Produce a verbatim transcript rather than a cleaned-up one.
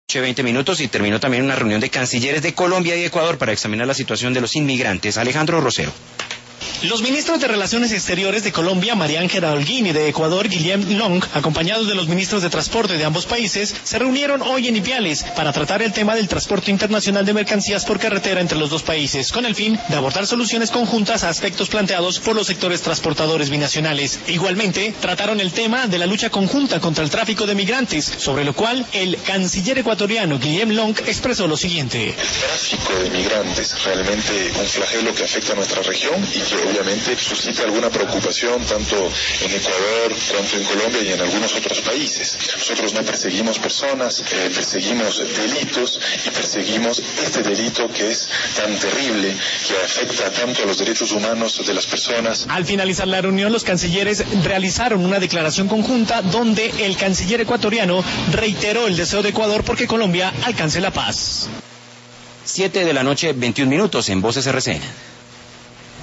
veinte minutos y terminó también una reunión de cancilleres de Colombia y Ecuador para examinar la situación de los inmigrantes. Alejandro Rosero. Los ministros de Relaciones Exteriores de Colombia, María Ángela Holguín, y de Ecuador, Guillem Long, acompañados de los ministros de Transporte de ambos países, se reunieron hoy en Ipiales para tratar el tema del transporte internacional de mercancías por carretera entre los dos países, con el fin de abordar soluciones conjuntas a aspectos planteados por los sectores transportadores binacionales. Igualmente, trataron el tema de la lucha conjunta contra el tráfico de migrantes, sobre lo cual el canciller ecuatoriano, Guillem Long, expresó lo siguiente. El tráfico de migrantes es realmente un flagelo que afecta a nuestra región y que obviamente suscita alguna preocupación tanto en Ecuador cuanto en Colombia y en algunos otros países. Nosotros no perseguimos personas, eh, perseguimos delitos y perseguimos este delito que es tan terrible, que afecta tanto a los derechos humanos de las personas. Al finalizar la reunión, los cancilleres realizaron una declaración conjunta donde el canciller ecuatoriano reiteró el deseo de Ecuador porque Colombia alcance la paz. siete de la noche, veintiún minutos en Voces R C N.